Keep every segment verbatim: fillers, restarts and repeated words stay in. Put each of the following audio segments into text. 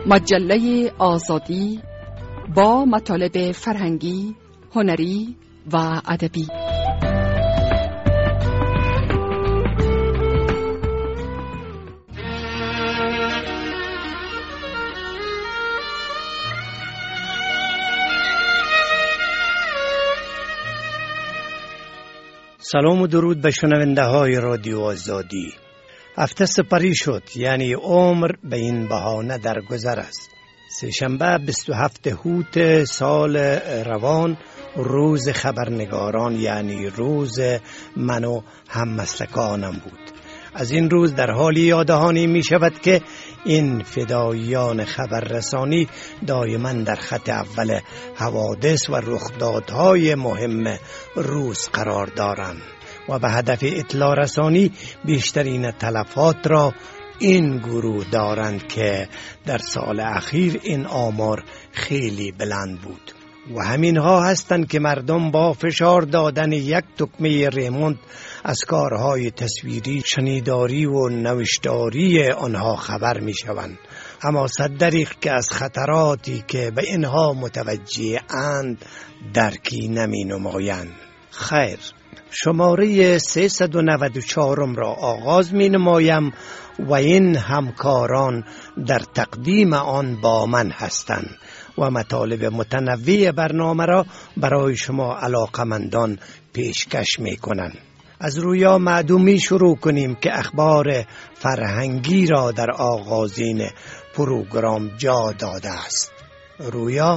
مجله آزادی با مطالب فرهنگی، هنری و ادبی. سلام و درود به شنونده های رادیو آزادی. هفته سپری شد، یعنی عمر به این بهانه در گذر است. سه‌شنبه بیست و هفتم هوت سال روان روز خبرنگاران، یعنی روز من و هممسلکانم بود. از این روز در حالی یاددهانی می شود که این فداییان خبررسانی دائما در خط اول حوادث و رخدادهای مهم روز قرار دارند و به هدف اطلاع رسانی بیشترین تلفات را این گروه دارند که در سال اخیر این آمار خیلی بلند بود و همینها هستند که مردم با فشار دادن یک تکمه ریموند از کارهای تصویری، شنیداری و نوشتاری آنها خبر می شوند. اما صد دریغ که از خطراتی که به اینها متوجه اند درکی نمی نمایند. خیر، شماره سیصد و نود و چهار را آغاز می نمایم و این همکاران در تقدیم آن با من هستند و مطالب متنوع برنامه را برای شما علاقمندان پیشکش می کنند. از رویا معدومی شروع کنیم که اخبار فرهنگی را در آغازین پروگرام جا داده است. رویا؟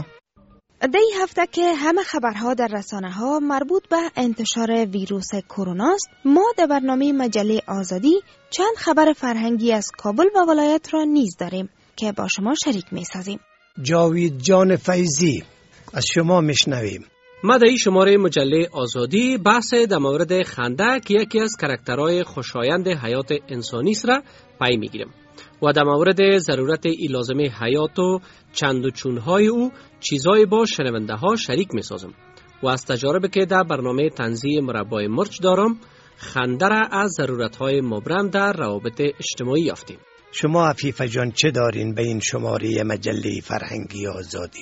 در این هفته که همه خبرها در رسانه ها مربوط به انتشار ویروس کرونا است، ما در برنامه مجله آزادی چند خبر فرهنگی از کابل و ولایت را نیز داریم که با شما شریک می سازیم. جاوید جان فیضی، از شما میشنویم. ما در این شماره مجله آزادی بحث در مورد خنده که یکی از کاراکترهای خوشایند حیات انسانی است را پی میگیریم و در مورد ضرورت ای لازمه حیات و چند و چونهای او چیزای با شنونده ها شریک می سازم و از تجاربی که در برنامه تنزیه مربای مرچ دارم خنده را از ضرورتهای مبرم در روابط اجتماعی یافتیم. شما عفیفه جان چه دارین به این شماره مجله فرهنگی آزادی؟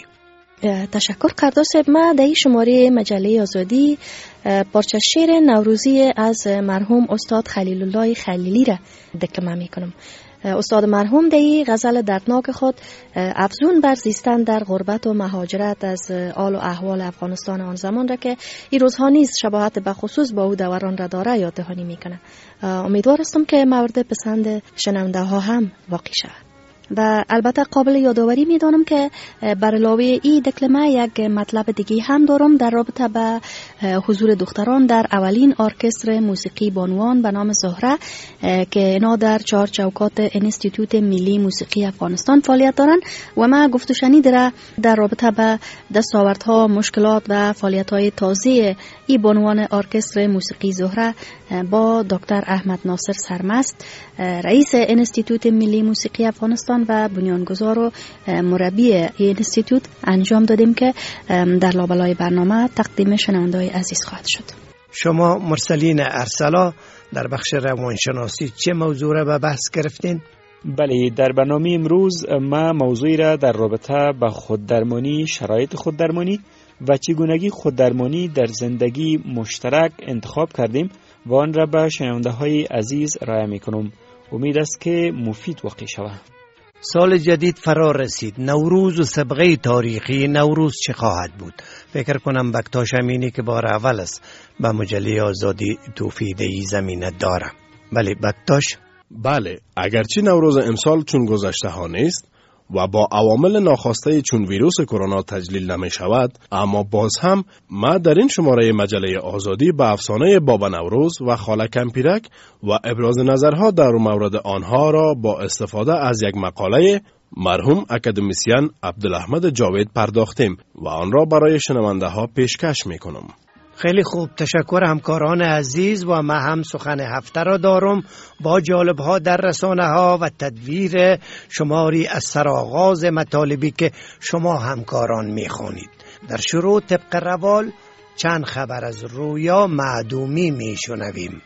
تشکر قردار صاحب. ما در این شماره مجله آزادی پارچه شعر نوروزی از مرحوم استاد خلیل الله خلیلی را دکمه می کنم. استاد مرحوم در این غزل دردناک خود افزون بر زیستن در غربت و مهاجرت از آل و احوال افغانستان آن زمان را که این روزها نیز شباهت به خصوص با او دوران را داره یاد دهانی میکنه. امیدوار هستم که مورد پسند شنونده ها هم واقع شود. و البته قابل یادآوری میدانم که بر علاوه این دکلمه یک مطلب دیگه هم دارم در رابطه به حضور دختران در اولین ارکستر موسیقی بانوان به نام زهره که اینا در چهار چوکات انستیتوت ملی موسیقی افغانستان فعالیت دارن و ما گفت و شنید را در رابطه به دستاوردها، مشکلات و فعالیت‌های تازه این بانوان ارکستر موسیقی زهره با دکتر احمد ناصر سرمست، رئیس انستیتوت ملی موسیقی افغانستان و بنیانگذار و مربی این انستیتوت انجام دادیم که در لابلای برنامه تقدیم شنونده‌های عزیز خواهد شد. شما مرسلین ارسلا در بخش روانشناسی چه موضوع را به بحث گرفتین؟ بله، در برنامه امروز ما موضوعی را در رابطه با خوددرمانی، شرایط خوددرمانی و چگونگی خوددرمانی در زندگی مشترک انتخاب کردیم و آن را به شنونده‌های عزیز ارائه می‌کنم. امید است که مفید واقع شود. سال جدید فرا رسید. نوروز و سابقه تاریخی نوروز چه خواهد بود؟ فکر کنم بکتاش امینی که بار اول است به مجله آزادی توفیده ای زمینه دارم. بله بکتاش؟ بله، اگرچه نوروز امسال چون گذشته ها نیست و با عوامل ناخواسته چون ویروس کرونا تجلیل نمی شود، اما باز هم ما در این شماره مجله آزادی به افسانه بابا نوروز و خاله کمپیرک و ابراز نظرها در مورد آنها را با استفاده از یک مقاله مرحوم اکادمیسین عبدالاحمد جاوید پرداختیم و آن را برای شنونده ها پیشکش می کنم. خیلی خوب، تشکر همکاران عزیز. و ما هم سخن هفته را دارم با جالب‌ها در رسانه ها و تدویر شماری از سرآغاز مطالبی که شما همکاران می‌خوانید. در شروع طبق روال چند خبر از رویا معدومی میشنویم.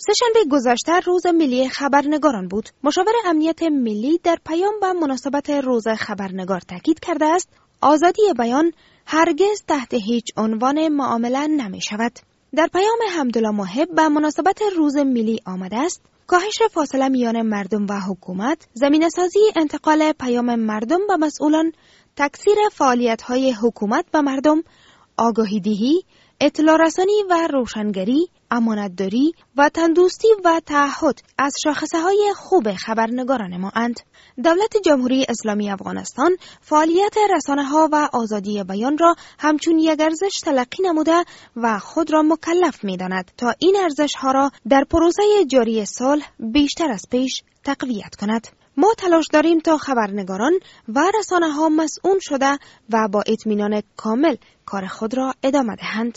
سه‌شنبه گذشته روز ملی خبرنگاران بود. مشاور امنیت ملی در پیام به مناسبت روز خبرنگار تاکید کرده است آزادی بیان هرگز تحت هیچ عنوان معامله نمی شود. در پیام حمدالله محب به مناسبت روز ملی آمده است کاهش فاصله میان مردم و حکومت، زمینه‌سازی انتقال پیام مردم به مسئولان، تکثیر فعالیت‌های حکومت به مردم، آگاهی دهی، اطلاع رسانی و روشنگری، امانتداری و تندرستی و تعهد از شاخصه‌های خوب خبرنگاران ما اند. دولت جمهوری اسلامی افغانستان فعالیت رسانه‌ها و آزادی بیان را همچون یک ارزش تلقی نموده و خود را مکلف می‌داند تا این ارزش‌ها را در پروسه جاری صلح بیشتر از پیش تقویت کند. ما تلاش داریم تا خبرنگاران و رسانه‌ها مسئول شده و با اطمینان کامل کار خود را ادامه دهند.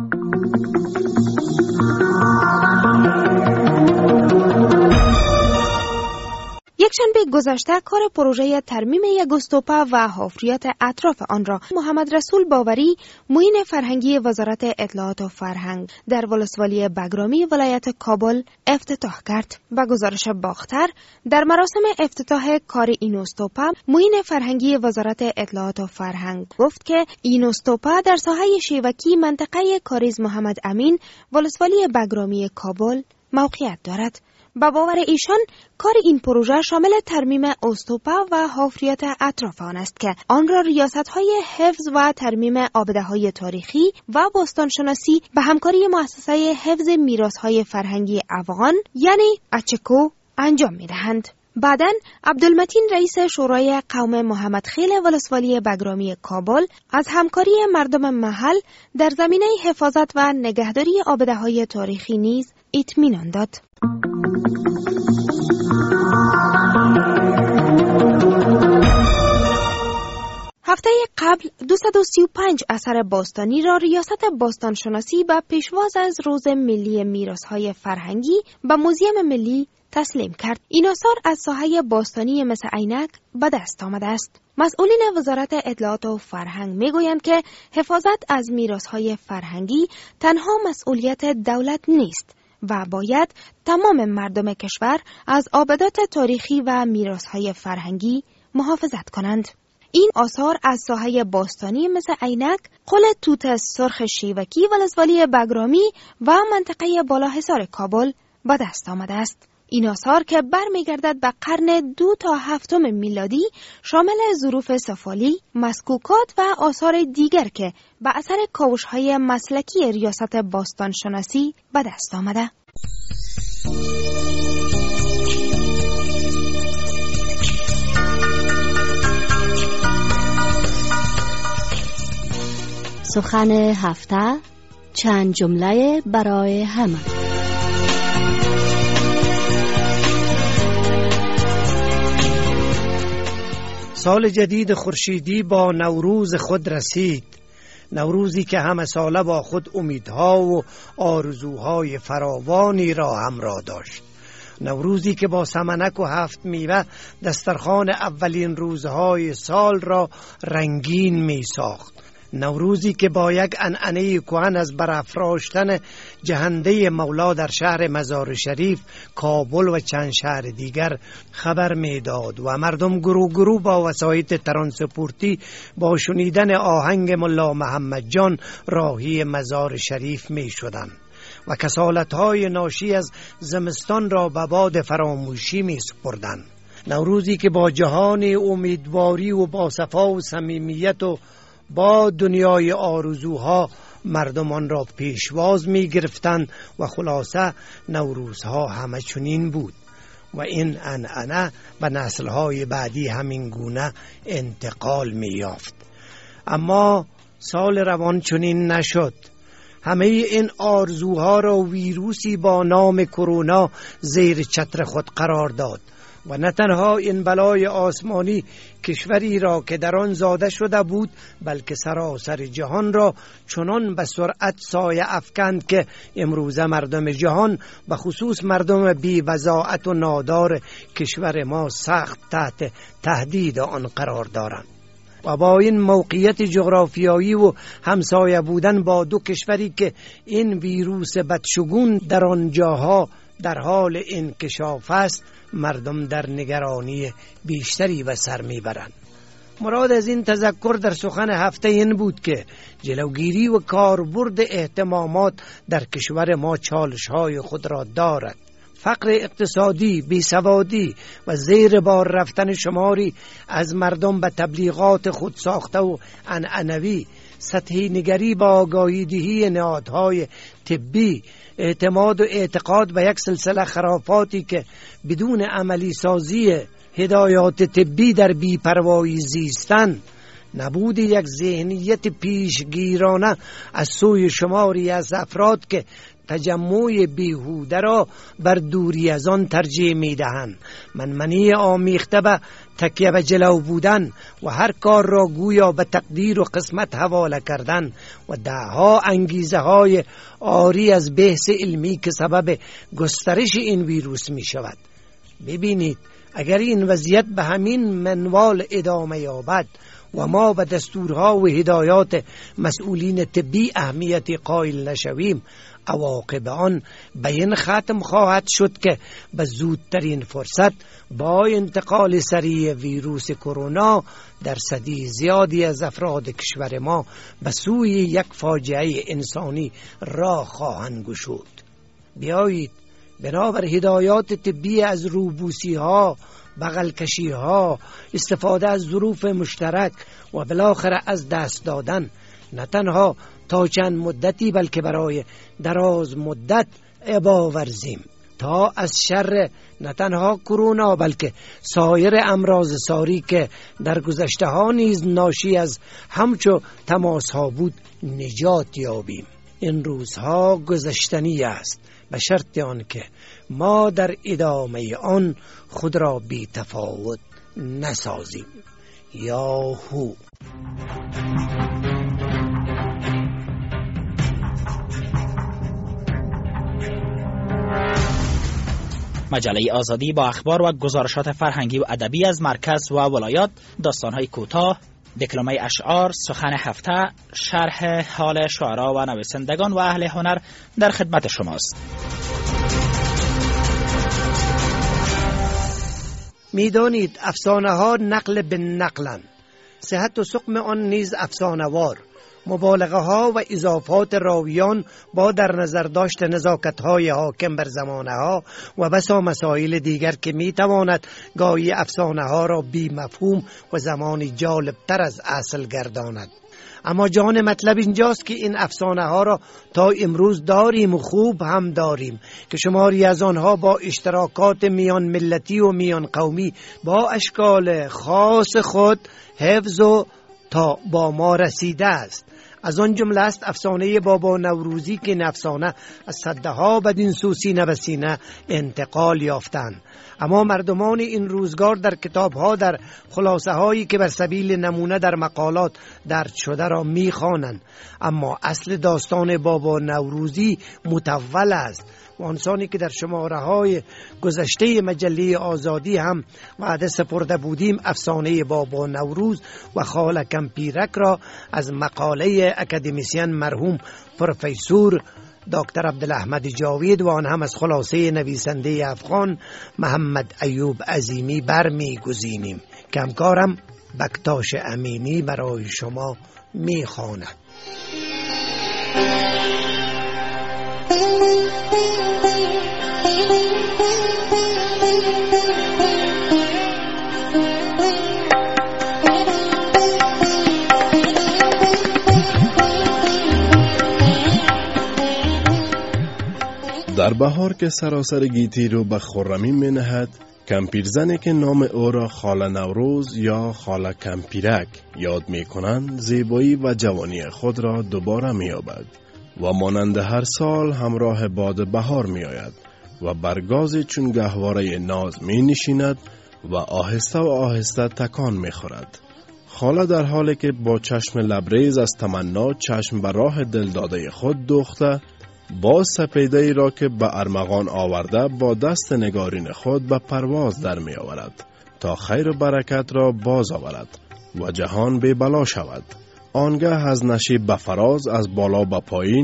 یک شنبه گذشته کار پروژه ترمیم یک استوپه و حفریات اطراف آن را محمد رسول باوری، معین فرهنگی وزارت اطلاعات و فرهنگ در ولسوالی بگرامی ولایت کابل افتتاح کرد. به گزارش باختر در مراسم افتتاح کار این استوپه، معین فرهنگی وزارت اطلاعات و فرهنگ گفت که این استوپه در ساحه شیوکی منطقه کاریز محمد امین ولسوالی بگرامی کابل موقعیت دارد. با باور ایشان کار این پروژه شامل ترمیم استوپه و حفریات اطراف آن است که آن را ریاست‌های حفظ و ترمیم آبده‌های تاریخی و باستانشناسی به همکاری مؤسسه حفظ میراث‌های فرهنگی افغان یعنی اچکو انجام می‌دهند. بعداً عبدالمتین رئیس شورای قوم محمد خیل ولسوالی بگرامی کابل از همکاری مردم محل در زمینه حفاظت و نگهداری آبده‌های تاریخی نیز اطمینان داد. هفته قبل دویست و سی و پنج اثر باستانی را ریاست باستانشناسی به پیشواز از روز ملی میراث‌های فرهنگی به موزیم ملی تسلیم کرد. این آثار از ساحه باستانی مثل عینک به دست آمده است. مسئولین وزارت اطلاعات و فرهنگ میگویند که حفاظت از میراث‌های فرهنگی تنها مسئولیت دولت نیست و باید تمام مردم کشور از آبدات تاریخی و میراث‌های فرهنگی محافظت کنند. این آثار از ساحه باستانی مثل عینک، قل توت سرخ شیوکی ولسوالی بگرامی و منطقه بالاحصار کابل به دست آمده است. این آثار که برمیگردد به قرن دو تا هفتم میلادی شامل ظروف سفالی، مسکوکات و آثار دیگر که به اثر کاوش‌های مسلکی ریاست باستانشناسی به دست آمده. سخن هفته، چند جمله برای همه. سال جدید خورشیدی با نوروز خود رسید. نوروزی که همه ساله با خود امیدها و آرزوهای فراوانی را همراه داشت. نوروزی که با سمنک و هفت میوه دسترخوان اولین روزهای سال را رنگین می ساخت. نوروزی که با یک عنعنه کهن از برافراشتن جهنده مولا در شهر مزار شریف، کابل و چند شهر دیگر خبر میداد و مردم گروه گروه با وسایط ترانسپورتی با شنیدن آهنگ ملا محمد جان راهی مزار شریف می شدند و کسالت‌های ناشی از زمستان را به باد فراموشی می سپردند. نوروزی که با جهان امیدواری و با صفا و صمیمیت و با دنیای آرزوها مردمان را پیشواز می گرفتند و خلاصه نوروزها همه چنین بود و این عنعنه به نسلهای بعدی همین گونه انتقال می یافت. اما سال روان چنین نشد. همه این آرزوها را ویروسی با نام کرونا زیر چتر خود قرار داد و نه تنها این بلای آسمانی کشوری را که در آن زاده شده بود، بلکه سراسر جهان را چنان به سرعت سایه افکند که امروزه مردم جهان و خصوص مردم بی وضاعت و نادار کشور ما سخت تحت تهدید آن قرار دارند. و با این موقعیت جغرافیایی و همسایه بودن با دو کشوری که این ویروس بدشگون در آن جاها در حال انکشاف است، مردم در نگرانی بیشتری به سر میبرند. مراد از این تذکر در سخن هفته این بود که جلوگیری و کاربرد اهتمامات در کشور ما چالش‌های خود را دارد. فقر اقتصادی، بیسوادی و زیر بار رفتن شماری از مردم به تبلیغات خود ساخته و عنعنوی، سطحی نگری با آگاهی دهی نهادهای طبی، اعتماد و اعتقاد به یک سلسله خرافاتی که بدون عملی سازی هدایات طبی در بی‌پروایی زیستن، نبود یک ذهنیت پیشگیرانه از سوی شماری از افراد که تجمع بیهوده را بر دوری از آن ترجیح می دهند، منمنی آمیخته به تکیه به جلو بودن و هر کار را گویا به تقدیر و قسمت حواله کردن و دهها انگیزه های عاری از بحث علمی که سبب گسترش این ویروس می شود. ببینید، اگر این وضعیت به همین منوال ادامه یابد و ما به دستورها و هدایات مسئولین طبی اهمیتی قائل نشویم، عواقب آن به این ختم خواهد شد که به زودترین فرصت با انتقال سریع ویروس کرونا درصدی زیادی از افراد کشور ما به سوی یک فاجعه انسانی راه خواهند گشود. بیایید بنابر هدایات طبی از روبوسی ها، بغل کشی ها، استفاده از ظروف مشترک و بالاخره از دست دادن، نه تنها تا چند مدتی بلکه برای دراز مدت ابا ورزیم تا از شر نه تنها کرونا بلکه سایر امراض ساری که در گذشته ها نیز ناشی از همچو تماس ها بود نجات یابیم. این روزها گذشتنی است، به شرط آن که ما در ادامه آن خود را بی تفاوت نسازیم. یاهو. مجله آزادی با اخبار و گزارشات فرهنگی و ادبی از مرکز و ولایات، داستان‌های کوتاه، دکلمه اشعار، سخن هفته، شرح حال شعرا و نویسندگان و اهل هنر در خدمت شماست. میدانید افسانه ها نقل به نقلند، صحت و سقم آن نیز افسانه وار. مبالغه ها و اضافات راویان با در نظر داشت نزاکت های حاکم بر زمانه ها و بسا مسائل دیگر که می تواند گاهی افسانه ها را بی مفهوم و زمانی جالب تر از اصل گرداند. اما جان مطلب اینجاست که این افسانه ها را تا امروز داریم و خوب هم داریم که شماری از آنها با اشتراکات میان ملتی و میان قومی با اشکال خاص خود حفظ و تا با ما رسیده است. از آن جمله است افسانه بابا نوروزی که این افسانه از صده ها بدین سو سینه به سینه انتقال یافتند. اما مردمان این روزگار در کتاب ها در خلاصه هایی که بر سبیل نمونه در مقالات درج شده را می خوانند. اما اصل داستان بابا نوروزی مطول است و آنسانی که در شماره های گذشته مجله آزادی هم وعده سپرده بودیم افسانه بابا نوروز و خال کمپیرک را از مقاله اکادمیسین مرحوم پروفسور دکتر عبدالاحمد جاوید و آن هم از خلاصه نویسنده افغان محمد ایوب عظیمی برمی گزینیم که همکارم بکتاش امینی برای شما می خواند. در بهار که سراسر گیتی رو به خرمی می نهد، کمپیرزنی که نام او را خاله نوروز یا خاله کمپیرک یاد می کنند زیبایی و جوانی خود را دوباره می یابد و مانند هر سال همراه باد بهار می آید و برگازی چون گهواره ناز می نشیند و آهسته و آهسته تکان می خورد. خاله در حالی که با چشم لبریز از تمنا چشم به راه دلداده خود دوخته، باز سپیده را که به ارمغان آورده با دست نگارین خود به پرواز در می آورد تا خیر و برکت را باز آورد و جهان بی بلا شود. آنگاه از نشیب به فراز از بالا به پایین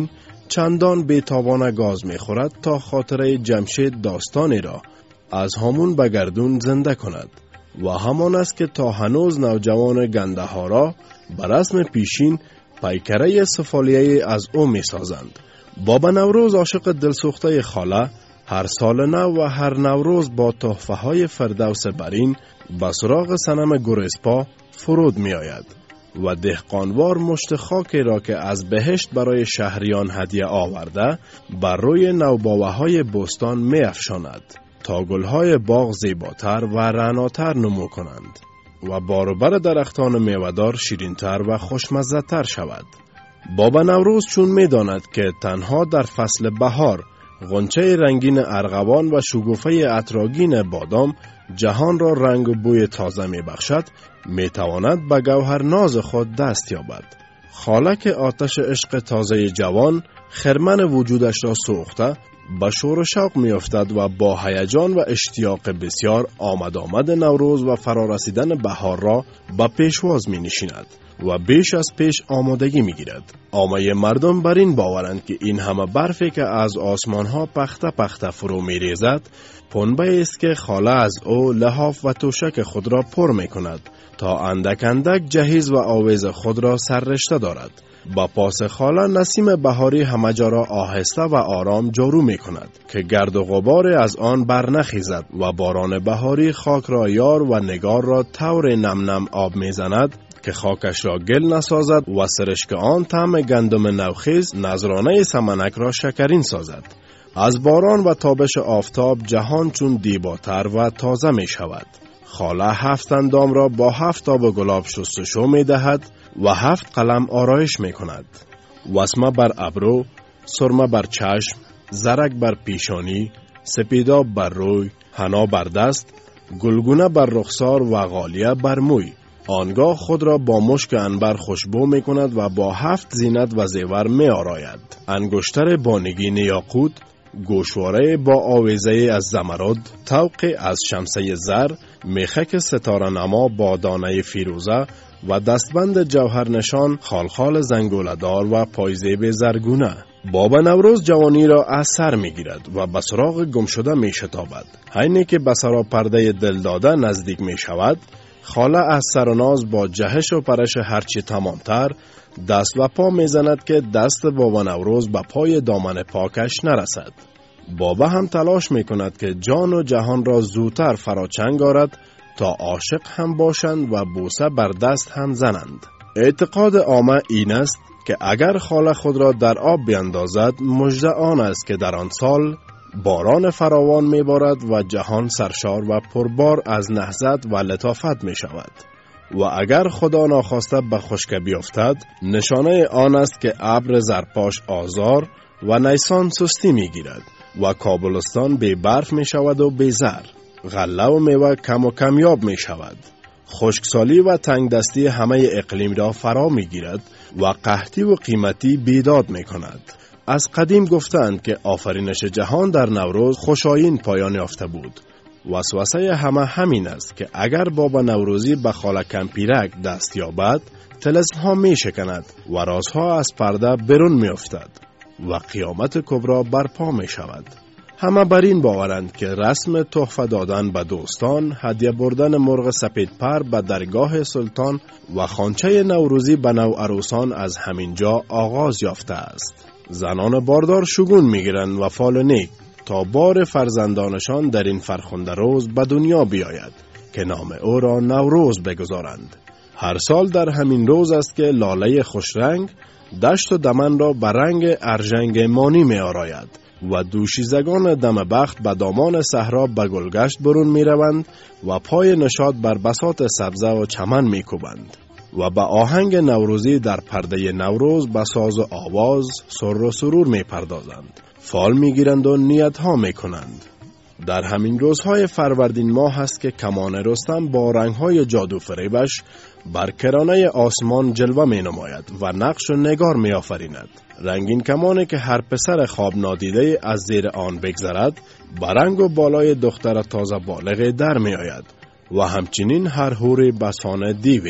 چندان بیتابانه گاز می خورد تا خاطره جمشید داستانی را از همون به گردون زنده کند و همان است که تا هنوز نوجوان گنده ها را به رسم پیشین پیکره سفالیه از او می سازند. بابا نوروز عاشق دلسوخته خاله هر سال نو و هر نوروز با تحفه های فردوس برین به سراغ صنم گریزپا فرود می آید و دهقانوار مشت خاکی را که از بهشت برای شهریان هدیه آورده بر روی نوباوه های بستان می افشاند تا گلهای باغ زیباتر و رعناتر نمو کنند و باروبر درختان میوه‌دار شیرینتر و خوشمزه‌تر شود. بابا نوروز چون می داند که تنها در فصل بهار غنچه رنگین ارغوان و شگوفه عطرآگین بادام جهان را رنگ و بوی تازه می بخشد، می تواند به گوهر ناز خود دست یابد. خاله که آتش عشق تازه جوان خرمن وجودش را سوخته به شور و شوق می افتد و با هیجان و اشتیاق بسیار آمد آمد نوروز و فرارسیدن بهار را به پیشواز می نشیند و بیش از پیش آمادگی می گیرد. عامه مردم بر این باورند که این همه برفی که از آسمان ها پخته پخته فرو می ریزد پنبه است که خاله از او لحاف و توشک خود را پر می کند تا اندک اندک جهیز و آویز خود را سررشته دارد. با پاس خاله نسیم بهاری همه جا را آهسته و آرام جارو می کند که گرد و غبار از آن بر نخیزد و باران بهاری خاک را یار و نگار را طور نم نم آب می زند که خاکش را گل نسازد و سرشک آن طعم گندم نوخیز نذرانه سمنک را شکرین سازد. از باران و تابش آفتاب جهان چون دیباتر و تازه می شود. خاله هفت اندام را با هفت آب گلاب شستشو می دهد و هفت قلم آرایش می کند. وسمه بر ابرو، سرمه بر چشم، زرک بر پیشانی، سپیداب بر روی، حنا بر دست، گلگونه بر رخسار و غالیه بر موی. آنگاه خود را با مشک عنبر خوشبو می کند و با هفت زینت و زیور می آراید. انگشتر با نگین یاقوت، گوشواره با آویزه از زمرد، طوق از شمسه زر، میخک ستاره نما با دانه فیروزه و دستبند جوهر نشان خالخال زنگوله‌دار و پایزیب زرگونه. بابا نوروز جوانی را از سر می گیرد و به سراغ گم شده می شتابد. حینی که به سرا پرده دل داده نزدیک می شود، خاله از سر و ناز با جهش و پرش هرچی تمامتر دست و پا می زند که دست بابا نوروز به پای دامن پاکش نرسد. بابا هم تلاش می کند که جان و جهان را زودتر فراچنگ آرد تا عاشق هم باشند و بوسه بر دست هم زنند. اعتقاد عامه این است که اگر خاله خود را در آب بیندازد مژده آن است که در آن سال باران فراوان می بارد و جهان سرشار و پربار از نهضت و لطافت می شود و اگر خدا ناخواسته به خشکی بیفتد نشانه آن است که ابر زرپاش آزار و نیسان سستی می گیرد و کابلستان بی برف می شود و بی زر. غله و میوه کم و کمیاب می شود. خشکسالی و تنگ دستی همه اقلیم را فرا می گیرد و قحطی و قیمتی بیداد می کند. از قدیم گفتند که آفرینش جهان در نوروز خوشایین پایان یافته بود. وسوسه همه همین است که اگر بابا نوروزی به خاله کمپیرک دست یابد طلسم ها می شکند و رازها از پرده برون می افتد و قیامت کبرا برپا می شود. همه بر این باورند که رسم تحفه دادن به دوستان، هدیه بردن مرغ سپید پر به درگاه سلطان و خوانچه نوروزی به نوعروسان از همین جا آغاز یافته است. زنان باردار شگون میگیرند و فال نیک تا بار فرزندانشان در این فرخنده روز به دنیا بیاید که نام او را نوروز بگذارند. هر سال در همین روز است که لاله خوشرنگ دشت و دمن را به رنگ ارژنگ مانی می آراید و دوشیزگان دم بخت به دامان صحرا به گلگشت برون می روند و پای نشاط بر بساط سبزه و چمن می کوبند و به آهنگ نوروزی در پرده نوروز به ساز و آواز سر و سرور می پردازند. فال می گیرند و نیت ها می کنند. در همین روزهای فروردین ماه هست که کمان رستم با رنگهای جادو فریبش بر کرانه آسمان جلوه می نماید و نقش و نگار می آفریند. رنگین کمانی که هر پسر خواب نادیده از زیر آن بگذرد برنگ و بالای دختر تازه بالغ در می آید و همچنین هر حوری بسان دیوی.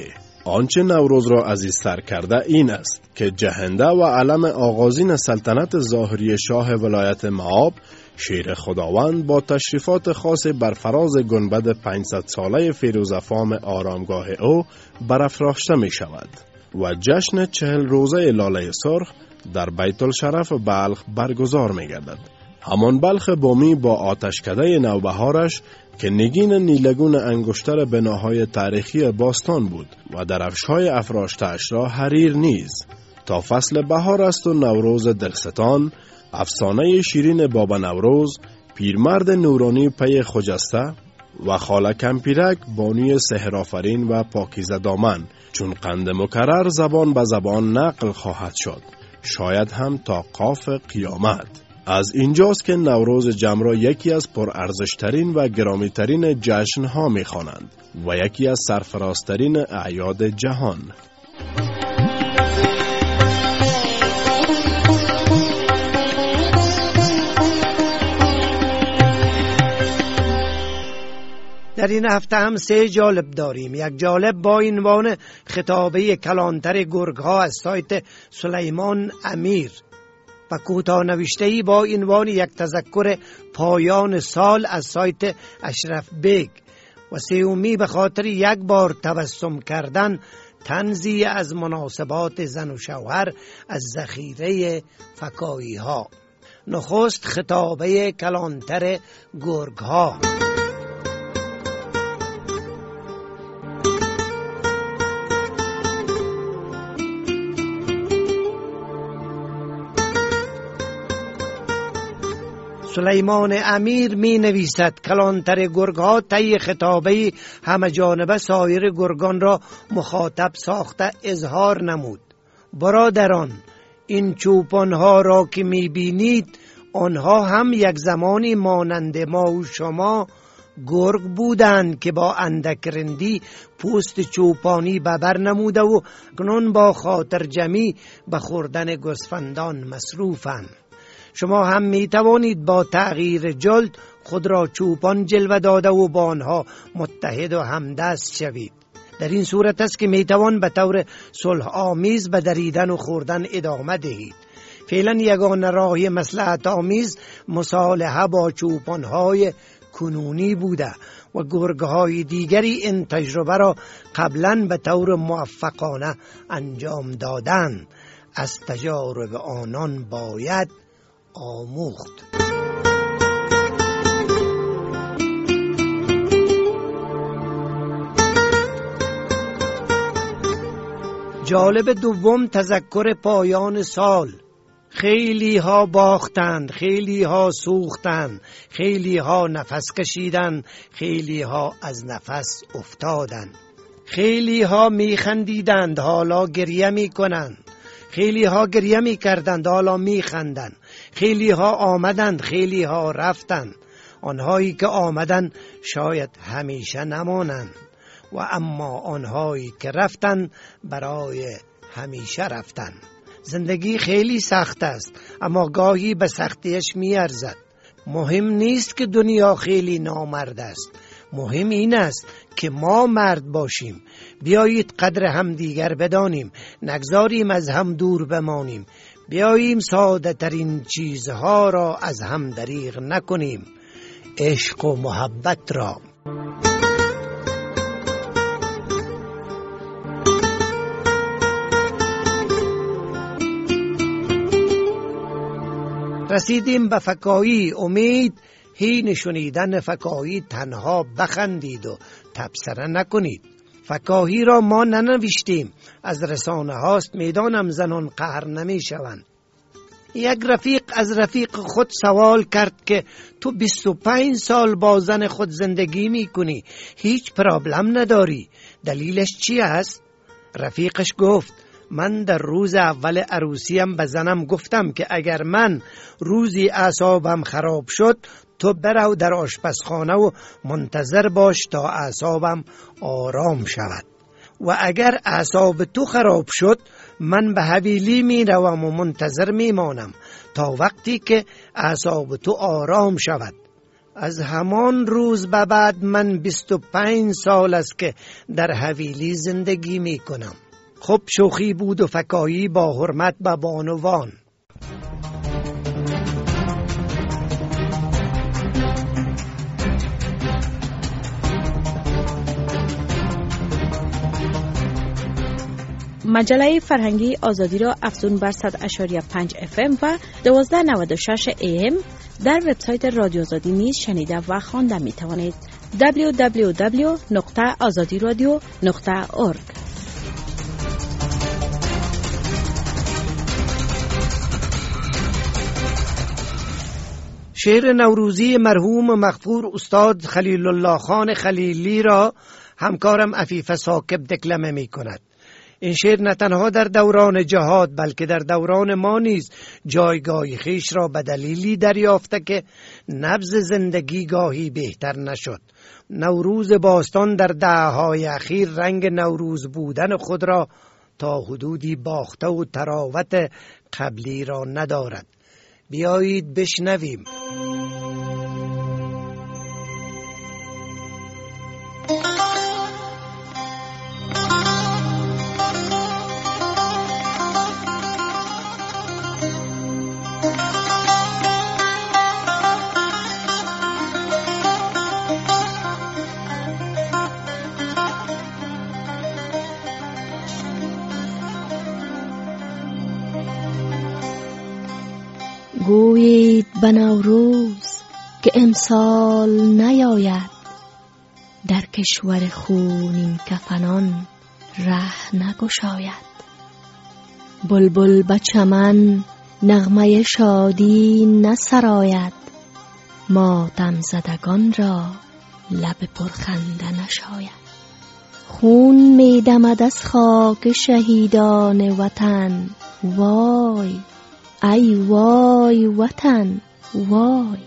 آنچه نوروز را عزیزتر کرده این است که جهنده و علم آغازین سلطنت ظاهری شاه ولایت معاب شیر خداوند با تشریفات خاص بر فراز گنبد پانصد ساله فیروزفام آرامگاه او برافراشته می شود و جشن چهل روزه لاله سرخ در بیت الشرف بلخ برگزار می گردد. همان بلخ بومی با آتشکده نوبهارش که نگین نیلگون انگشتر بناهای تاریخی باستان بود و درفش‌های افراشته‌اش را حریر نیز. تا فصل بهار است و نوروز دلستان، افسانه شیرین بابا نوروز، پیرمرد نورانی پی خجسته و خاله کمپیرک بانوی سحرآفرین و پاکیزه دامن چون قند مکرر زبان به زبان نقل خواهد شد، شاید هم تا قاف قیامت. از اینجاست که نوروز جمع را یکی از پرارزشترین و گرامیترین جشنها می خوانند و یکی از سرفرازترین اعیاد جهان. در این هفته هم سه جالب داریم. یک جالب با عنوان خطابه کلانتر گرگ‌ها از سایت سلیمان امیر و کوتاه نوشته‌ای با عنوان یک تذکر پایان سال از سایت اشرف بیگ و سومی به خاطر یک بار تبسم کردن طنزی از مناسبات زن و شوهر از ذخیره فکاهی ها. نخست خطابه کلانتر گرگ‌ها. سلیمان امیر می نویسد کلانتر گرگ‌ها طی خطابه همه جانبه سایر گرگان را مخاطب ساخته اظهار نمود: برادران، این چوپانها را که می بینید آنها هم یک زمانی مانند ما و شما گرگ بودند که با اندک رندی پوست چوپانی ببر نموده و کنون با خاطر جمعی به خوردن گوسفندان مصروفند. شما هم می توانید با تغییر جلد خود را چوپان جلوه داده و با آنها متحد و همدست شوید. در این صورت است که می توان به طور صلح آمیز به دریدن و خوردن ادامه دهید. فعلا یگانه راهی مصلحت آمیز مصالحه با چوپانهای کنونی بوده و گرگهای دیگری این تجربه را قبلا به طور موفقانه انجام دادند. از تجارب آنان باید آموخت. جالب دوم تذکر پایان سال. خیلی ها باختند، خیلی ها سوختند، خیلی ها نفس کشیدند، خیلی ها از نفس افتادند. خیلی ها می خندیدند، حالا گریه می کنند. خیلی ها گریه می کردند، حالا می خندند. خیلی ها آمدند، خیلی ها رفتند. آنهایی که آمدند شاید همیشه نمانند و اما آنهایی که رفتند برای همیشه رفتند. زندگی خیلی سخت است اما گاهی به سختیش می ارزد. مهم نیست که دنیا خیلی نامرد است، مهم این است که ما مرد باشیم. بیایید قدر هم دیگر بدانیم، نگذاریم از هم دور بمانیم. بیاییم ساده ترین چیزها را از هم دریغ نکنیم، عشق و محبت را. رسیدیم به فکاهی. امید حین شنیدن فکاهی تنها بخندید و تبصره نکنید. فکاهی را ما ننوشتیم، از رسانه هاست. میدانم زنان قهر نمی شوند. یک رفیق از رفیق خود سوال کرد که تو بیست و پنج سال با زن خود زندگی می کنی، هیچ پرابلم نداری، دلیلش چی است؟ رفیقش گفت من در روز اول عروسیم به زنم گفتم که اگر من روزی اعصابم خراب شد تو برو در آشپزخانه و منتظر باش تا اعصابم آرام شود و اگر اعصاب تو خراب شد من به حویلی می روم و منتظر می مانم تا وقتی که اعصاب تو آرام شود. از همان روز به بعد من بیست و پنج سال است که در حویلی زندگی می کنم. خب شوخی بود و فکایی با حرمت به بانوان. مجله فرهنگی آزادی را افزون بر صد و پنج اف ام و دوازده نود و شش ای ام در وبسایت رادیو آزادی نیز شنیده و خوانده می توانید. دبلیو دبلیو دبلیو نقطه آزادی رادیو نقطه اورگ. شعر نوروزی مرحوم مغفور استاد خلیل الله خان خلیلی را همکارم عفیف ثاقب دکلمه می کند. این شعر نه تنها در دوران جهاد بلکه در دوران ما نیز جایگاه خیش را به دلیلی دریافته که نبض زندگی گاهی بهتر نشد. نوروز باستان در دهه‌های اخیر رنگ نوروز بودن خود را تا حدودی باخته و تراوت قبلی را ندارد. بیایید بشنویم. گویید به نوروز که امسال نیاید، در کشور خونین کفنان ره نگشاید. بلبل به چمن نغمه شادی نسراید، ماتم زدگان را لب پرخنده نشاید. خون می دمد از خاک شهیدان وطن، وای ای وای وطن وای.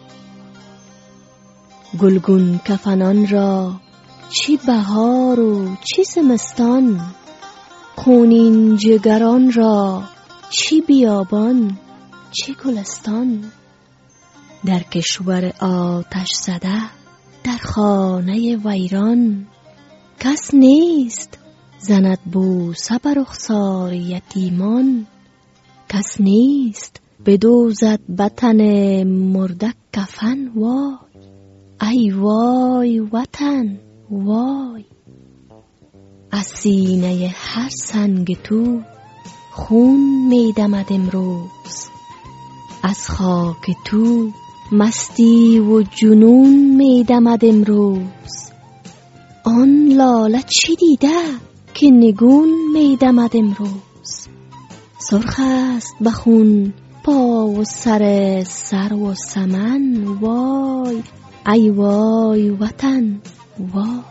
گلگون کفنان را چی بهار و چی زمستان، خونین جگران را چی بیابان چی گلستان. در کشور آتش زده در خانه ویران، کس نیست زند بوسه بر رخسار یتیمان. کس نیست بدوزد به تن مرده کفن، وای ای وای وطن وای. از سینه هر سنگ تو خون می دمد امروز، از خاک تو مستی و جنون می دمد امروز. آن لاله چی دیده که نگون می دمد امروز. سرخ است بخون پا و سر سر و سمن، وای ای وای وطن وای.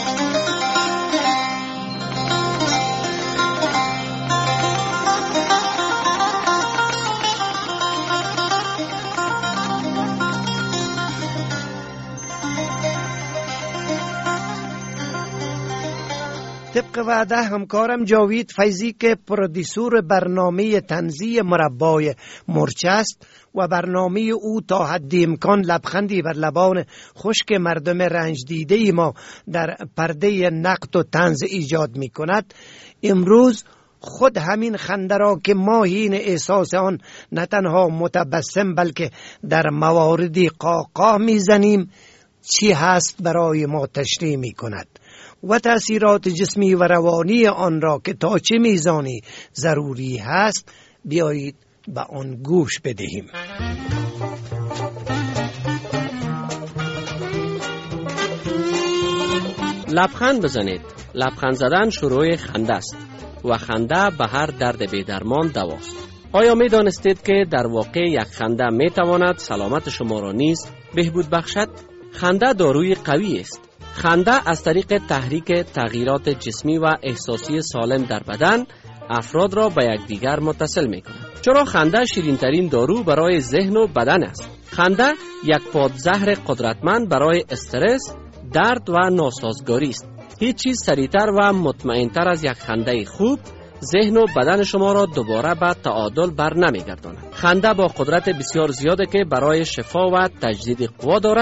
طبق وعده همکارم جاوید فیضی که پرودیسور برنامه طنزی مربای مرچ است و برنامه او تا حد امکان لبخندی بر لبان خشک مردم رنج دیده ما در پرده نقد و طنز ایجاد می کند، امروز خود همین خنده را که ما حین احساس آن نه تنها متبسم بلکه در مواردی قاقاه می زنیم چی هست برای ما تشریح می کند و تأثیرات جسمی و روانی آن را که تا چه میزانی ضروری هست بیایید به آن گوش بدهیم. لبخند بزنید. لبخند زدن شروع خنده است و خنده به هر درد بی‌درمان دواست. آیا می دانستید که در واقع یک خنده می تواند سلامت شما را نیز بهبود بخشد؟ خنده داروی قوی است. خنده از طریق تحریک تغییرات جسمی و احساسی سالم در بدن افراد را به یکدیگر متصل می کند. چرا خنده شیرین ترین دارو برای ذهن و بدن است. خنده یک پادزهر قدرتمند برای استرس، درد و ناسازگاری است. هیچ چیز سریعتر و مطمئنتر از یک خنده خوب ذهن و بدن شما را دوباره به تعادل بر نمیگرداند. خنده با قدرت بسیار زیاده که برای شفا و تجدید قوا دارد.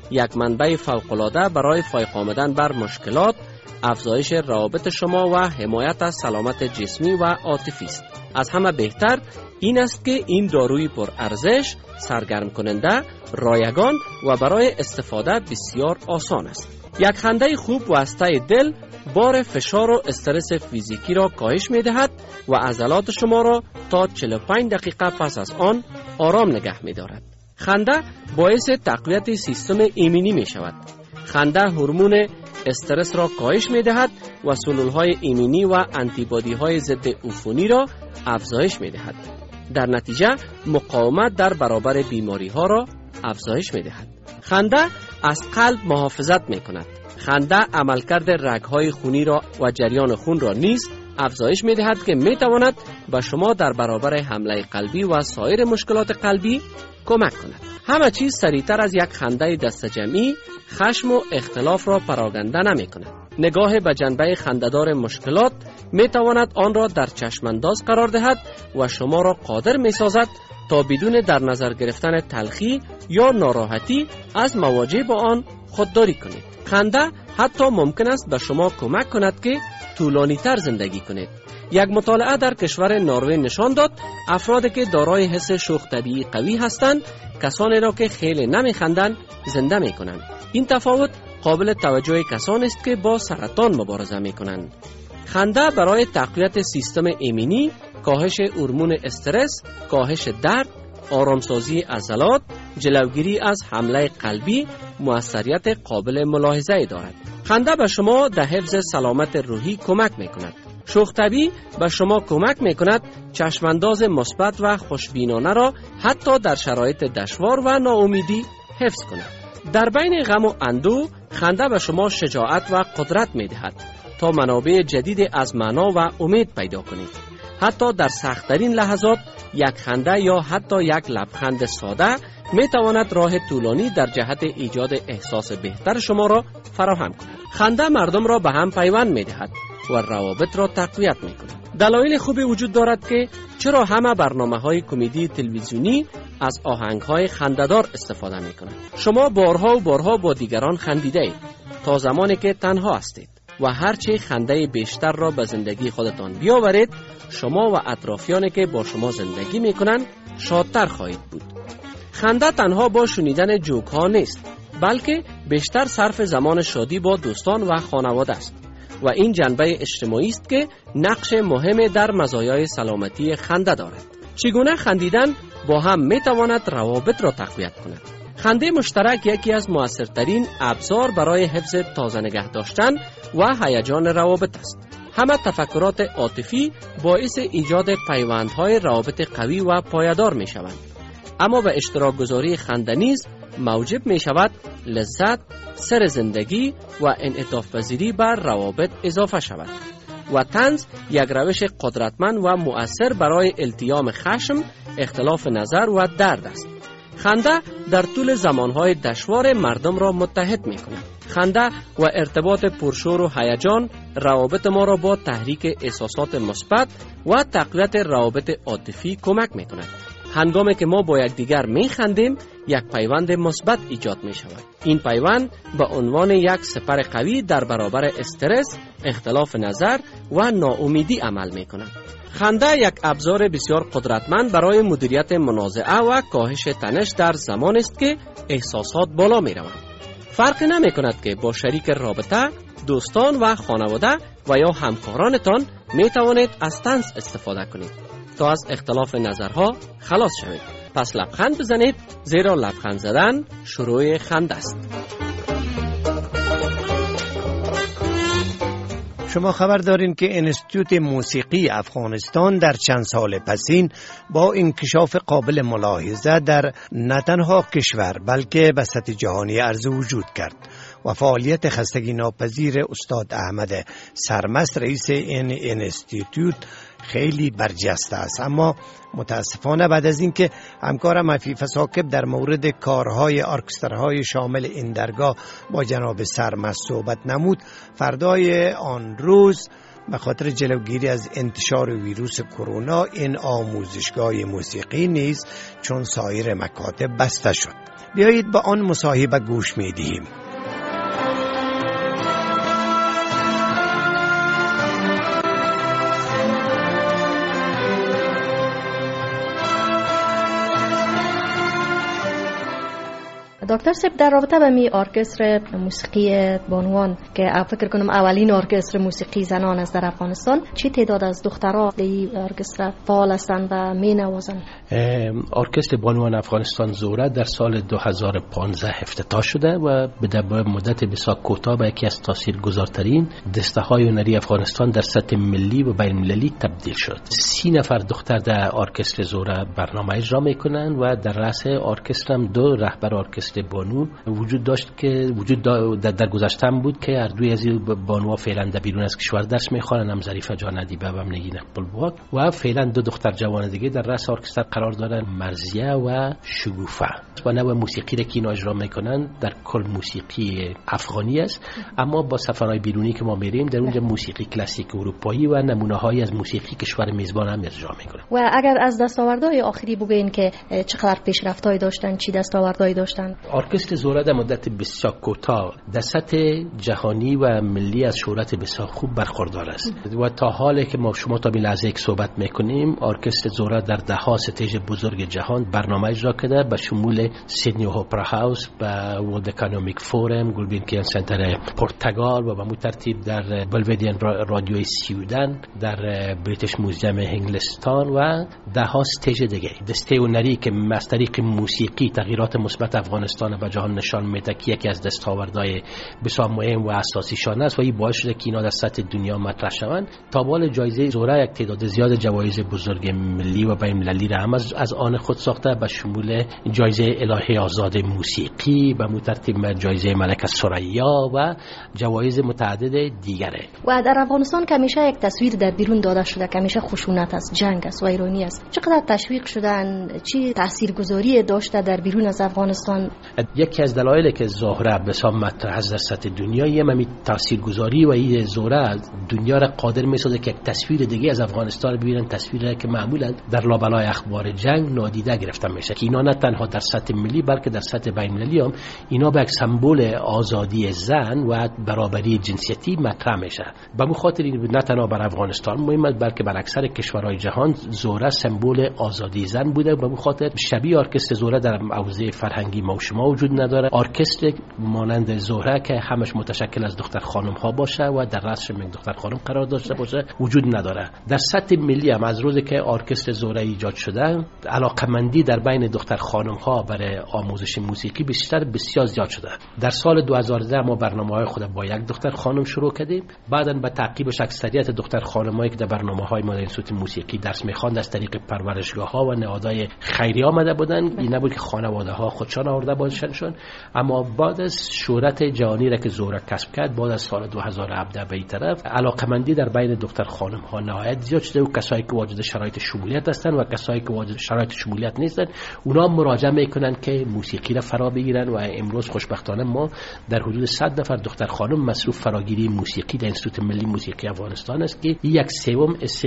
یک منبع فوق‌العاده برای فایق آمدن بر مشکلات، افزایش روابط شما و حمایت از سلامت جسمی و عاطفی است. از همه بهتر این است که این داروی پر ارزش، سرگرم کننده، رایگان و برای استفاده بسیار آسان است. یک خنده خوب واسطه دل بار فشار و استرس فیزیکی را کاهش می دهد و عضلات شما را تا چهل و پنج دقیقه پس از آن آرام نگه می دارد. خنده باعث تقویت سیستم ایمنی می شود. خنده هورمون استرس را کاهش می دهد و سلولهای ایمنی و آنتیبادی های ضد عفونی را افزایش می دهد. در نتیجه مقاومت در برابر بیماری ها را افزایش می دهد. خنده از قلب محافظت می کند. خنده عملکرد رگ‌های خونی را و جریان خون را نیز افزایش می دهد که می تواند به شما در برابر حمله قلبی و سایر مشکلات قلبی کمک کند. همه چیز سریعتر از یک خنده دست جمعی خشم و اختلاف را پراکنده نمی کند. نگاه به جنبه خنده‌دار مشکلات می تواند آن را در چشمانداز قرار دهد و شما را قادر می سازد تا بدون در نظر گرفتن تلخی یا ناراحتی از مواجه با آن خودداری کنید. خنده حتی ممکن است به شما کمک کند که طولانی تر زندگی کنید. یک مطالعه در کشور نروژ نشان داد افرادی که دارای حس شوخ طبیعی قوی هستند کسانی را که خیلی نمیخندند زنده میکنند. این تفاوت قابل توجه کسانی است که با سرطان مبارزه میکنند. خنده برای تقویت سیستم ایمنی، کاهش هورمون استرس، کاهش درد، آرامسازی عضلات، جلوگیری از حمله قلبی موثریت قابل ملاحظه دارد. خنده به شما در حفظ سلامت روحی کمک میکند. شوخ طبیعی به شما کمک میکند چشمانداز مثبت و خوشبینانه را حتی در شرایط دشوار و ناامیدی حفظ کند. در بین غم و اندوه خنده به شما شجاعت و قدرت میدهد تا منابع جدید از معنا و امید پیدا کنید. حتی در سخت‌ترین لحظات یک خنده یا حتی یک لبخند ساده می تواند راه طولانی در جهت ایجاد احساس بهتر شما را فراهم کند. خنده مردم را به هم پیوند می دهد و روابط را تقویت می کند. دلایل خوبی وجود دارد که چرا همه برنامه‌های کمدی تلویزیونی از آهنگ‌های خنده‌دار استفاده می کنند. شما بارها و بارها با دیگران خندیده اید تا زمانی که تنها هستید و هرچه خنده بیشتر را به زندگی خودتان بیاورید شما و اطرافیانی که با شما زندگی می کنند شادتر خواهید بود. خنده تنها با شنیدن جوک ها نیست بلکه بیشتر صرف زمان شادی با دوستان و خانواده است و این جنبه اجتماعی است که نقش مهم در مزایای سلامتی خنده دارد. چگونه خندیدن با هم می تواند روابط را تقویت کند؟ خنده مشترک یکی از مؤثرترین ابزار برای حفظ تازه نگه داشتن و هیجان روابط است. همه تفکرات عاطفی باعث ایجاد پیوندهای روابط قوی و پایدار می شوند. اما به اشتراک گذاری خنده نیز موجب می شود لذت، سر زندگی و انعطاف پذیری بر روابط اضافه شود و طنز یک روش قدرتمند و مؤثر برای التیام خشم، اختلاف نظر و درد است. خنده در طول زمانهای دشوار مردم را متحد می کند. خنده و ارتباط پرشور و هیجان روابط ما را با تحریک احساسات مثبت و تقویت روابط عاطفی کمک می کند. هنگامی که ما با یکدیگر می خندیم یک پیوند مثبت ایجاد می شود. این پیوند به عنوان یک سپر قوی در برابر استرس، اختلاف نظر و ناامیدی عمل می کند. خنده یک ابزار بسیار قدرتمند برای مدیریت منازعه و کاهش تنش در زمان است که احساسات بالا می روند. فرقی نمی کند که با شریک رابطه، دوستان و خانواده و یا همکارانتان می توانید از طنز استفاده کنید تا از اختلاف نظرها خلاص شوید. پس لبخند بزنید زیرا لبخند زدن شروع خنده است. شما خبر دارین که انستیتوت موسیقی افغانستان در چند سال پسین با انکشاف قابل ملاحظه در نه تنها کشور بلکه به سطح جهانی عرضه وجود کرد و فعالیت خستگی ناپذیر استاد احمد سرمست رئیس این انستیتوت خیلی برجسته است. اما متاسفانه بعد از اینکه همکارم عفیف ثاقب در مورد کارهای ارکسترهای شامل این درگاه با جناب سرمست صحبت نمود، فردای آن روز به خاطر جلوگیری از انتشار ویروس کرونا این آموزشگاه موسیقی نیز چون سایر مکاتب بسته شد. بیایید به آن مصاحبه گوش می‌دهیم. دکتر صاحب، در رابطه با می ارکستر موسیقی بانوان که فکر کنم اولین ارکستر موسیقی زنان است در افغانستان، چه تعداد از دخترها در این ارکستر فعال هستند و می نوازند؟ ارکستر بانوان افغانستان زوره در سال دو هزار و پانزده افتتاح شده و به مدت بسیار کوتاه به یکی از تاثیرگذارترین دسته های هنری افغانستان در سطح ملی و بین المللی تبدیل شد. سی نفر دختر در ارکستر زوره برنامه اجرا میکنند و در رأس ارکستر هم دو رهبر ارکستر بانو وجود داشت که وجود در, در گذشته هم بود که هر دوی از این بانوها فعلا در بیرون از کشور درس میخوانند، هم ظریفه جان ادیبه و هم نگین اقبالباغ، و فعلا دو دختر جوان دیگه در رأس ارکستر قرار دارن، مرزیه و شگوفه. و نوع موسیقی را که اینا اجرا میکنن در کل موسیقی افغانی است، اما با سفرهای بیرونی که ما میریم در اونجا موسیقی کلاسیک اروپایی و نمونه‌هایی از موسیقی کشور میزبان هم اجرا میکنن. و اگر از دستاوردهای آخری بگین که چقدر پیشرفت‌هایی داشتن، چی دستاوردهایی داشتن؟ ارکستر زوره در مدت بسیار کوتاه در سطح جهانی و ملی از شهرت بسیار خوب برخوردار است و تا حالی که ما شما تا به لحظه که صحبت میکنیم ارکستر زوره در ده ها استیج بزرگ جهان برنامه اجرا کرده، به شمول سیدنی اپرا هاوس، به ورلد اکونومیک فورم، گولبینکن سنتر پرتغال و به مو ترتیب در بلودین رادیوی سویدن، در بریتیش موزیم انگلستان و ده ها استیج دیگه. دسته هنری که از طریق موسیقی تغییرات مثبت افغانستان و جهان نشان میده که یکی از دستاوردهای بسیار مهم و اساسی شان است و این باعث شده که اینا در سطح دنیا مطرح شوند. تا بال جایزه زوره یک تعداد زیاد جوایز بزرگ ملی و بین المللی را هم از آن خود ساخته، به شمول جایزه الهه آزاد موسیقی، به مترتیب جایزه ملکه ثریا و جوایز متعدد دیگره. و در افغانستان که همیشه یک تصویر در بیرون داده شده که همیشه خشونت است، جنگ است و ایرانی است، چقدر تشویق شدن، چی تاثیرگذاری داشته در بیرون از افغانستان؟ یکی از دلایلی که زهره بسیار مطرح است در سطح دنیا همین تاثیرگذاری و این زهره دنیا را قادر می‌سازه که یک تصویر دیگه از افغانستان ببینن، تصویری که معمولا در لابلای اخبار جنگ نادیده گرفته میشه که اینا نه تنها در سطح ملی بلکه در سطح بین المللی هم اینا به یک سمبل آزادی زن و برابری جنسیتی مطرح میشه. به همین خاطر نه تنها بر افغانستان مهم بلکه بر اکثر کشورهای جهان زهره سمبل آزادی زن بوده. به همین خاطر شبیه ارکستر زهره در حوزه فرهنگی ما و شما وجود نداره. ارکستر مانند زهره که همش متشکل از دختر خانم ها باشه و در رأسش یک دختر خانم قرار داشته باشه وجود نداره. در سطح ملی هم از روزی که ارکستر زهره ایجاد شده علاقمندی در بین دختر خانم ها برای آموزش موسیقی بیشتر بسیار زیاد شده. در سال دو هزار و ده ما برنامه‌های خود با یک دختر خانم شروع کردیم، بعداً به تعقیبش اکثریت دختر خانمایی که در برنامه‌های ما در انستیتوت موسیقی درس می‌خواند از طریق پرورشگاه‌ها و نهادهای خیریه آمده بودند. این نبود که خانواده‌ها خودشان آورده باشند، اما بعد از شهرت جهانی را که زهره کسب کرد بعد از سال دو هزار و هفده به این طرف علاقمندی در بین دختر خانم‌ها نهایت زیاد شده و کسایی که واجد شرایط شمولیت هستند و کسایی که واجد شرایط شمولیت نیستند اونا مراجعه میکنن که موسیقی را فرا بگیرن و امروز خوشبختانه ما در حدود صد نفر دختر خانم مصروف فراگیری موسیقی در انستیتوت ملی موسیقی افغانستان است که یک سوم از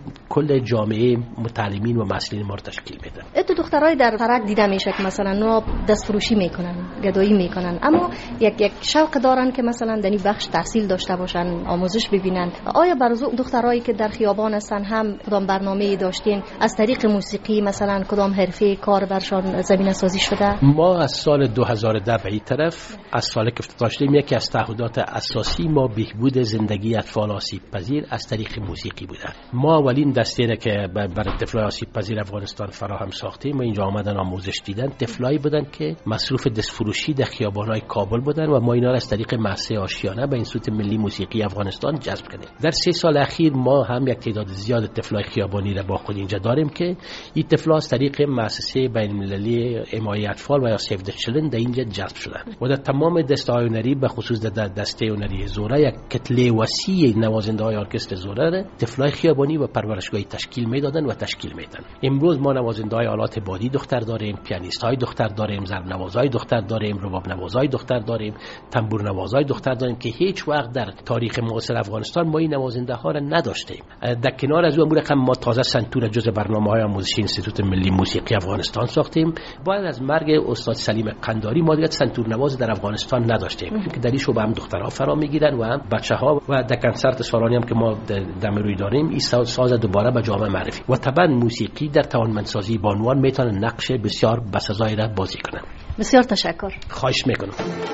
کل جامعه متعلمین و مسئولین ما را تشکیل میده. اتو دخترای در فرق دیده میشه که مثلا نو دست فروشی میکنن، گدایی میکنن، اما یک یک شوق دارن که مثلا در این بخش تحصیل داشته باشن، آموزش ببینن. آیا برای دخترایی که در خیابان هستن هم کدام برنامه‌ای داشتین از طریق موسیقی مثلا کدام حرفه کار برشان زمینه سازی شده؟ ما از سال دو هزار و ده به این طرف از سال که افتتاح شدیم یکی از تعهدات اساسی ما بهبود زندگی اطفال آسیب پذیر از طریق موسیقی بوده. ما اولین دسته را که برای طفلای آسیب پذیر افغانستان فراهم ساختیم و اینجا آمدن آموزش دیدن، طفلایی بودن که مصروف دست فروشی در خیابان‌های کابل بودن و ما اینا را از طریق مؤسسه آشیانه به انستیتوت ملی موسیقی افغانستان جذب کردیم. در سه سال اخیر ما هم یک تعداد زیاد طفلای خیابانی را با خود اینجا داریم که این طفل‌ها از طریق مؤسسه بین‌المللی حمایت اطفال و یا سیو د چیلدرن در اینجا جذب شدن و در تمام دسته‌های هنری به خصوص در دسته هنری زهره یک کتله وسیع نوازنده‌های ارکستر زهره را طفلای خیابانی و پرورشگاهی تشکیل میدادن و تشکیل میدن. امروز ما نوازنده‌های آلات بادی دختر داریم، پیانیست‌های دختر داریم، ضرب نوازای دختر داریم، رباب نوازای دختر داریم، تنبور نوازای دختر داریم که هیچ وقت در تاریخ معاصر افغانستان ما این نوازنده ها را نداشتیم. در کنار از اون رقم ما تازه سنتور جزء برنامه‌های آموزشی انستیتوت ملی موسیقی افغانستان ساختیم. بعد از مرگ استاد سلیم قنداری ما دیگه سنتور نواز در افغانستان نداشتیم که در این شعبه هم دخترها فرا میگیرن و هم بچه‌ها و در کنسرت سالانه هم که ما دم روی داریم این ساز دوباره به جامعه معرفی و طبعا موسیقی در توانمندسازی بانوان میتونه نقش بسیار بسزایی را بازی کنه. بسیار تشکر. خواهش میکنم.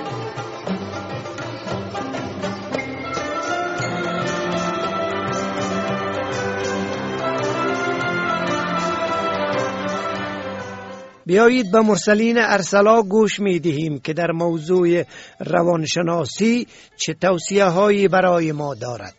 بیایید به مرسلین ارسلا گوش می دهیم که در موضوع روانشناسی چه توصیه هایی برای ما دارد.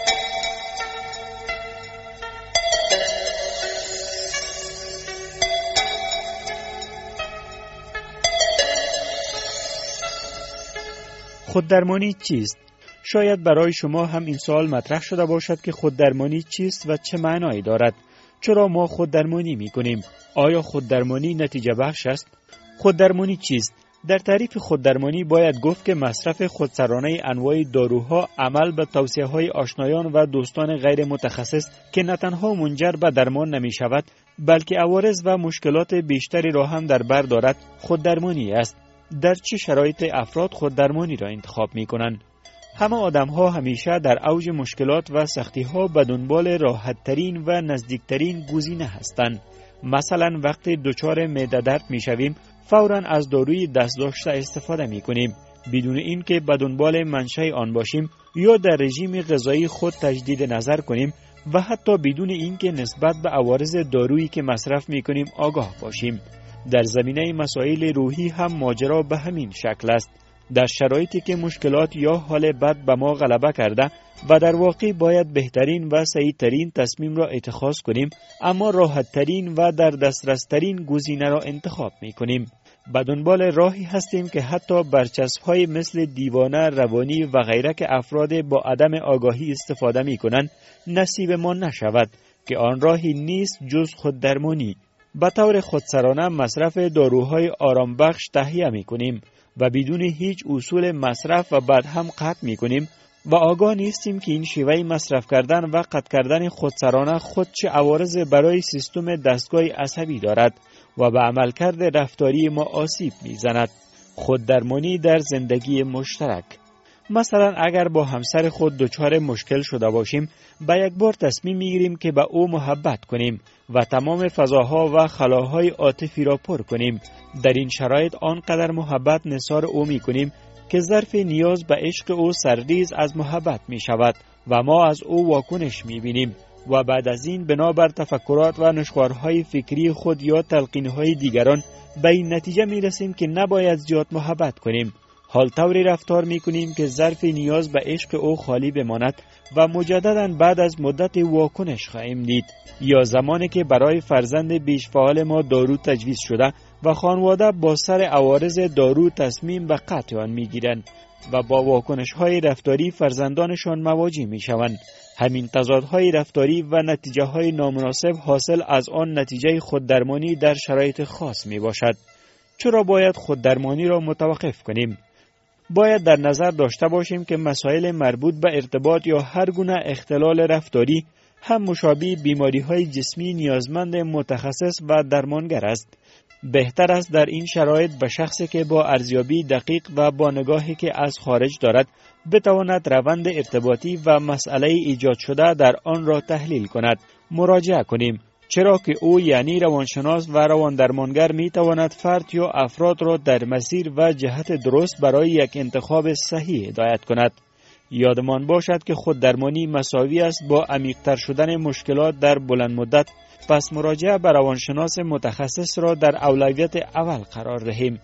خوددرمانی چیست؟ شاید برای شما هم این سوال مطرح شده باشد که خوددرمانی چیست و چه معنایی دارد؟ چرا ما خوددرمانی می کنیم؟ آیا خوددرمانی نتیجه بخش است؟ خوددرمانی چیست؟ در تعریف خوددرمانی باید گفت که مصرف خودسرانه انواع داروها عمل به توصیه‌های آشنایان و دوستان غیر متخصص که نه تنها منجر به درمان نمی شود بلکه عوارض و مشکلات بیشتری را هم در بر دارد خوددرمانی است. در چه شرایط افراد خوددرمانی را انتخاب می کنند؟ همه آدم ها همیشه در اوج مشکلات و سختی ها به دنبال راحت ترین و نزدیک ترین گزینه هستند. مثلا وقتی دچار معده درد می شویم فوراً از داروی دست داشته استفاده می کنیم بدون اینکه به دنبال منشأ آن باشیم یا در رژیم غذایی خود تجدید نظر کنیم و حتی بدون اینکه نسبت به عوارض دارویی که مصرف می کنیم آگاه باشیم. در زمینه مسائل روحی هم ماجرا به همین شکل است. در شرایطی که مشکلات یا حال بد به ما غلبه کرده و در واقع باید بهترین و صحیح ترین تصمیم را اتخاذ کنیم اما راحت ترین و در دسترس ترین گزینه را انتخاب می کنیم. به دنبال راهی هستیم که حتی برچسب های مثل دیوانه، روانی و غیره که افراد با عدم آگاهی استفاده می کنند نصیب ما نشود که آن راهی نیست جز خوددرمانی. به طور خودسرانه مصرف داروهای آرام بخش تهیه می کنیم و بدون هیچ اصول مصرف و بعد هم قطع می کنیم و آگاه نیستیم که این شیوه مصرف کردن و قطع کردن خودسرانه خود چه عوارض برای سیستم دستگاه عصبی دارد و به عملکرد رفتاری ما آسیب می زند. خوددرمانی در زندگی مشترک. مثلا اگر با همسر خود دچار مشکل شده باشیم با یک بار تصمیم میگیریم که به او محبت کنیم و تمام فضاها و خلاهای عاطفی را پر کنیم. در این شرایط آنقدر محبت نثار او می کنیم که ظرف نیاز به عشق او سرریز از محبت می شود و ما از او واکنش می بینیم و بعد از این بنابر تفکرات و نشخوارهای فکری خود یا تلقینهای دیگران به این نتیجه می رسیم که نباید زیاد محبت کنیم. حال طوری رفتار می کنیم که ظرف نیاز به عشق او خالی بماند و مجددا بعد از مدت واکنش خواهیم دید. یا زمانی که برای فرزند بیش فعال ما دارو تجویز شده و خانواده با سر عوارض دارو تصمیم به قطع آن می گیرند و با واکنش های رفتاری فرزندانشان مواجه می شوند. همین تضادهای رفتاری و نتیجه های نامناسب حاصل از آن نتیجه خوددرمانی در شرایط خاص می باشد. چرا باید خوددرمانی را متوقف کنیم؟ باید در نظر داشته باشیم که مسائل مربوط به ارتباط یا هر گونه اختلال رفتاری هم مشابه بیماری‌های جسمی نیازمند متخصص و درمانگر است. بهتر است در این شرایط به شخصی که با ارزیابی دقیق و با نگاهی که از خارج دارد بتواند روند ارتباطی و مسئله ایجاد شده در آن را تحلیل کند مراجعه کنیم، چرا که او یعنی روانشناس و رواندرمانگر می تواند فرد یا افراد را در مسیر و جهت درست برای یک انتخاب صحیح هدایت کند. یادمان باشد که خوددرمانی مساوی است با عمیق‌تر شدن مشکلات در بلند مدت، پس مراجعه به روانشناس متخصص را در اولویت اول قرار دهیم.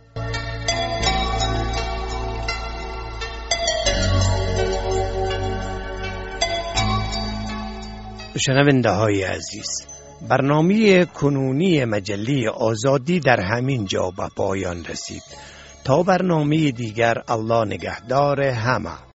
شنونده های عزیز، برنامه کنونی مجله آزادی در همین جا به پایان رسید. تا برنامه دیگر، الله نگهدار همه.